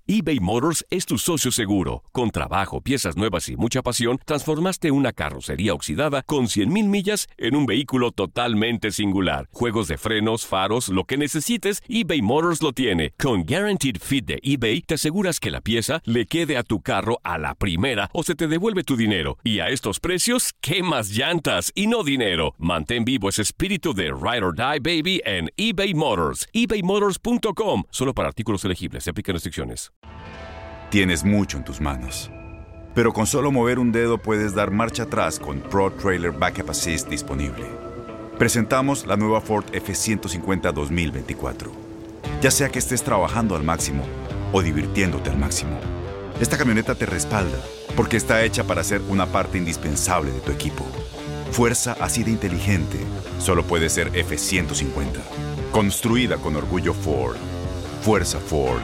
eBay Motors es tu socio seguro. Con trabajo, piezas nuevas y mucha pasión, transformaste una carrocería oxidada con 100,000 millas en un vehículo totalmente singular. Juegos de frenos, faros, lo que necesites, eBay Motors lo tiene. Con Guaranteed Fit de eBay, te aseguras que la pieza le quede a tu carro a la primera o se te devuelve tu dinero. Y a estos precios, ¿qué más llantas y no dinero? Mantén vivo ese espíritu de Ride or Die, baby, en eBay Motors. ebaymotors.com. Solo para artículos elegibles. Se aplican restricciones. Tienes mucho en tus manos, pero con solo mover un dedo puedes dar marcha atrás con Pro Trailer Backup Assist disponible. Presentamos la nueva Ford F-150 2024. Ya sea que estés trabajando al máximo o divirtiéndote al máximo, esta camioneta te respalda porque está hecha para ser una parte indispensable de tu equipo. Fuerza así de inteligente solo puede ser F-150. Construida con orgullo Ford. Fuerza Ford.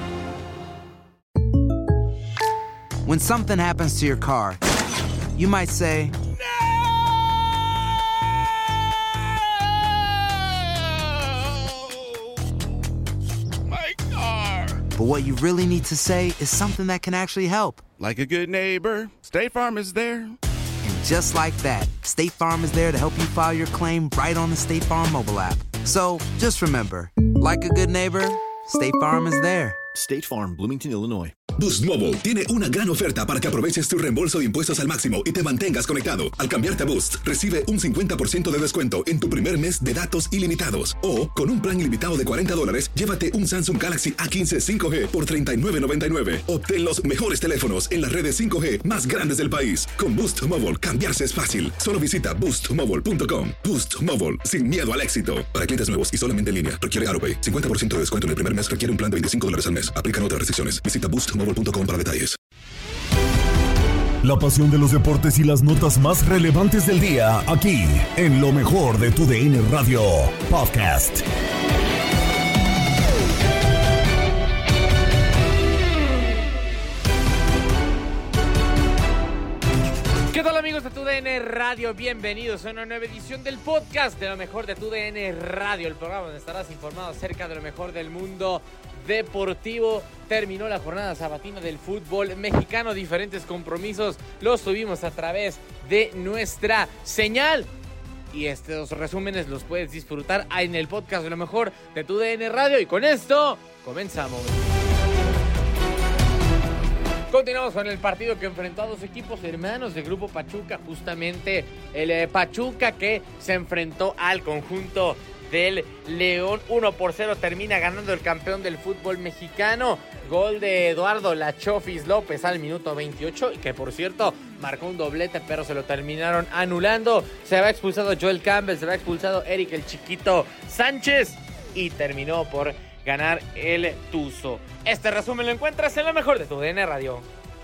When something happens to your car, you might say, My car! but what you really need to say is something that can actually help. Like a good neighbor, State Farm is there. And just like that, State Farm is there to help you file your claim right on the State Farm mobile app. So just remember, like a good neighbor, State Farm is there. State Farm, Bloomington, Illinois. Boost Mobile tiene una gran oferta para que aproveches tu reembolso de impuestos al máximo y te mantengas conectado. Al cambiarte a Boost, recibe un 50% de descuento en tu primer mes de datos ilimitados. O, con un plan ilimitado de $40, llévate un Samsung Galaxy A15 5G por $39.99. Obtén los mejores teléfonos en las redes 5G más grandes del país. Con Boost Mobile, cambiarse es fácil. Solo visita boostmobile.com. Boost Mobile, sin miedo al éxito. Para clientes nuevos y solamente en línea, requiere AutoPay. 50% de descuento en el primer mes requiere un plan de $25 al mes. Aplican otras restricciones. Visita boostmobile.com para detalles. La pasión de los deportes y las notas más relevantes del día, aquí, en lo mejor de tu DN Radio Podcast. ¿Qué tal, amigos de TUDN Radio? Bienvenidos a una nueva edición del podcast de lo mejor de TUDN Radio, el programa donde estarás informado acerca de lo mejor del mundo deportivo. Terminó la jornada sabatina del fútbol mexicano, diferentes compromisos los tuvimos a través de nuestra señal. Y estos resúmenes los puedes disfrutar en el podcast de lo mejor de TUDN Radio. Y con esto, comenzamos. Continuamos con el partido que enfrentó a dos equipos hermanos del Grupo Pachuca. Justamente el Pachuca que se enfrentó al conjunto del León. 1-0 termina ganando el campeón del fútbol mexicano. Gol de Eduardo La Chofis López al minuto 28. Y que, por cierto, marcó un doblete, pero se lo terminaron anulando. Se va expulsado Joel Campbell, se va expulsado Eric el Chiquito Sánchez. Y terminó por ganar el Tuzo. Este resumen lo encuentras en lo mejor de TUDN Radio.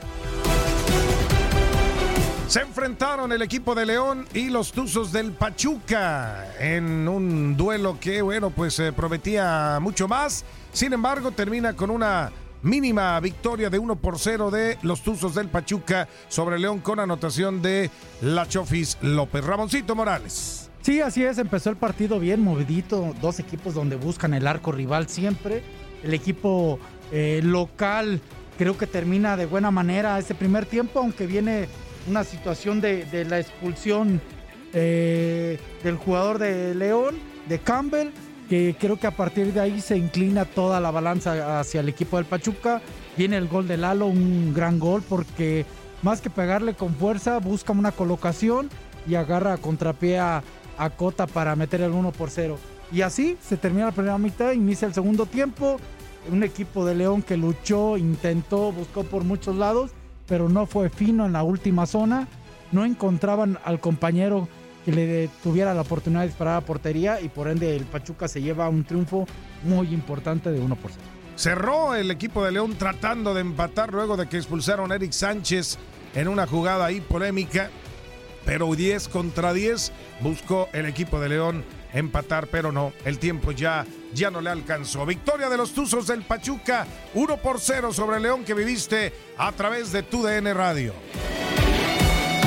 Se enfrentaron el equipo de León y los Tuzos del Pachuca en un duelo que, prometía mucho más. Sin embargo, termina con una mínima victoria de 1-0 de los Tuzos del Pachuca sobre León con anotación de La Chofis López. Ramoncito Morales. Sí, así es, empezó el partido bien movidito, dos equipos donde buscan el arco rival siempre. El equipo local creo que termina de buena manera este primer tiempo, aunque viene una situación de la expulsión del jugador de León, de Campbell, que creo que a partir de ahí se inclina toda la balanza hacia el equipo del Pachuca. Viene el gol de Lalo, un gran gol, porque más que pegarle con fuerza, busca una colocación y agarra a contrapié a Cota para meter el 1-0. Y así se termina la primera mitad, inicia el segundo tiempo. Un equipo de León que luchó, intentó, buscó por muchos lados, pero no fue fino en la última zona. No encontraban al compañero que le tuviera la oportunidad de disparar a portería, y por ende el Pachuca se lleva un triunfo muy importante de 1-0. Cerró el equipo de León tratando de empatar luego de que expulsaron a Eric Sánchez en una jugada ahí polémica, pero 10 contra 10 buscó el equipo de León empatar, pero no, el tiempo ya no le alcanzó. Victoria de los Tuzos del Pachuca, 1-0 sobre León, que viviste a través de TUDN Radio.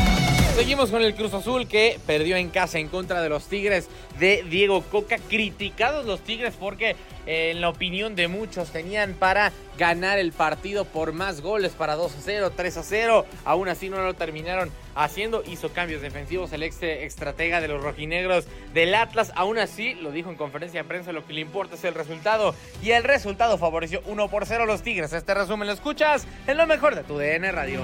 Seguimos con el Cruz Azul, que perdió en casa en contra de los Tigres de Diego Coca. Criticados los Tigres porque en la opinión de muchos tenían para ganar el partido por más goles, para 2-0, 3-0. Aún así no lo terminaron haciendo. Hizo cambios defensivos el estratega de los rojinegros del Atlas. Aún así, lo dijo en conferencia de prensa, lo que le importa es el resultado. Y el resultado favoreció 1-0 a los Tigres. Este resumen lo escuchas en lo mejor de tu DN Radio.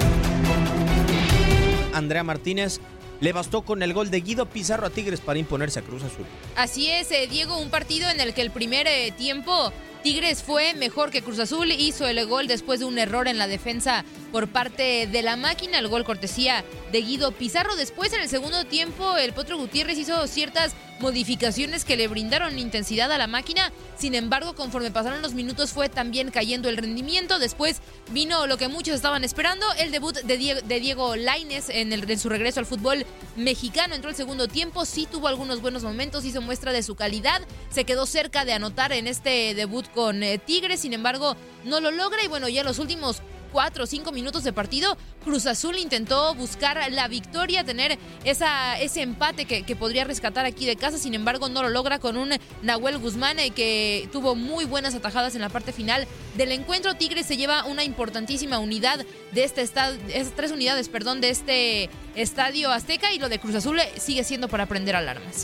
Andrea Martínez, le bastó con el gol de Guido Pizarro a Tigres para imponerse a Cruz Azul. Así es, Diego, un partido en el que el primer tiempo Tigres fue mejor que Cruz Azul, hizo el gol después de un error en la defensa por parte de la máquina, el gol cortesía de Guido Pizarro. Después, en el segundo tiempo, el Potro Gutiérrez hizo ciertas modificaciones que le brindaron intensidad a la máquina. Sin embargo, conforme pasaron los minutos fue también cayendo el rendimiento. Después vino lo que muchos estaban esperando, el debut de Diego Lainez en su regreso al fútbol mexicano. Entró el segundo tiempo, sí tuvo algunos buenos momentos, hizo muestra de su calidad, se quedó cerca de anotar en este debut con Tigres, sin embargo no lo logra. Y bueno, ya los últimos 4 o 5 minutos de partido, Cruz Azul intentó buscar la victoria, tener ese empate que podría rescatar aquí de casa. Sin embargo, no lo logra con un Nahuel Guzmán que tuvo muy buenas atajadas en la parte final del encuentro. Tigres se lleva una importantísima unidad de 3 unidades, de este Estadio Azteca, y lo de Cruz Azul sigue siendo para prender alarmas.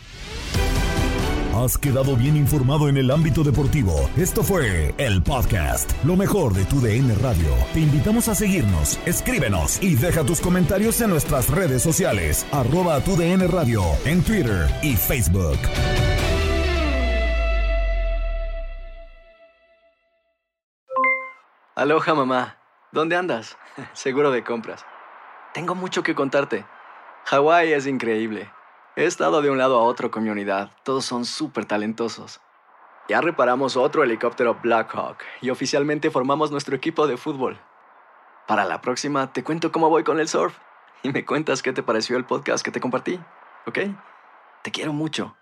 Has quedado bien informado en el ámbito deportivo. Esto fue el podcast, lo mejor de tu DN Radio. Te invitamos a seguirnos, escríbenos y deja tus comentarios en nuestras redes sociales, @TUDN Radio, en Twitter y Facebook. Aloha, mamá. ¿Dónde andas? Seguro de compras. Tengo mucho que contarte. Hawái es increíble. He estado de un lado a otro con mi unidad. Todos son súper talentosos. Ya reparamos otro helicóptero Blackhawk y oficialmente formamos nuestro equipo de fútbol. Para la próxima te cuento cómo voy con el surf y me cuentas qué te pareció el podcast que te compartí, ¿ok? Te quiero mucho.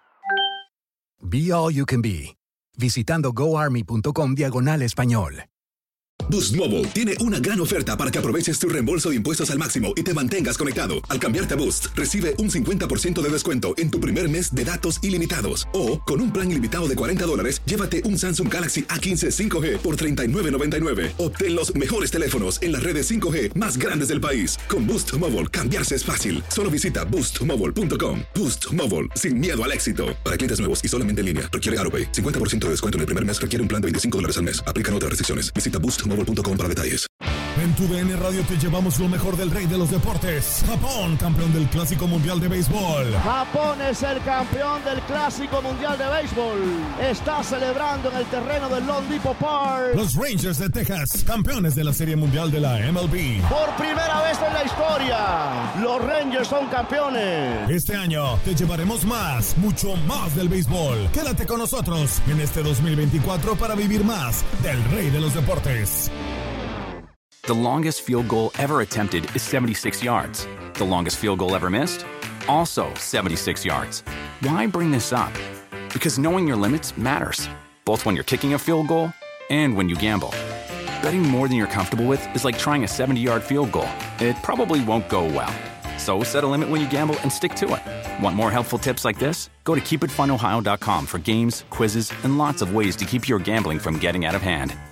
Be All You Can Be. Visitando goarmy.com/español. Boost Mobile tiene una gran oferta para que aproveches tu reembolso de impuestos al máximo y te mantengas conectado. Al cambiarte a Boost, recibe un 50% de descuento en tu primer mes de datos ilimitados. O, con un plan ilimitado de $40, llévate un Samsung Galaxy A15 5G por $39.99. Obtén los mejores teléfonos en las redes 5G más grandes del país. Con Boost Mobile, cambiarse es fácil. Solo visita boostmobile.com. Boost Mobile, sin miedo al éxito. Para clientes nuevos y solamente en línea, requiere AutoPay. 50% de descuento en el primer mes, requiere un plan de $25 al mes. Aplican otras restricciones. Visita boostmobile.com para detalles. En tu DN Radio te llevamos lo mejor del rey de los deportes. Japón, campeón del Clásico Mundial de Béisbol. Japón es el campeón del Clásico Mundial de Béisbol. Está celebrando en el terreno del Lone Depot Park. Los Rangers de Texas, campeones de la Serie Mundial de la MLB. Por primera vez en la historia, los Rangers son campeones. Este año te llevaremos más, mucho más del béisbol. Quédate con nosotros en este 2024 para vivir más del rey de los deportes. The longest field goal ever attempted is 76 yards. The longest field goal ever missed? Also 76 yards. Why bring this up? Because knowing your limits matters, both when you're kicking a field goal and when you gamble. Betting more than you're comfortable with is like trying a 70-yard field goal. It probably won't go well. So set a limit when you gamble and stick to it. Want more helpful tips like this? Go to keepitfunohio.com for games, quizzes, and lots of ways to keep your gambling from getting out of hand.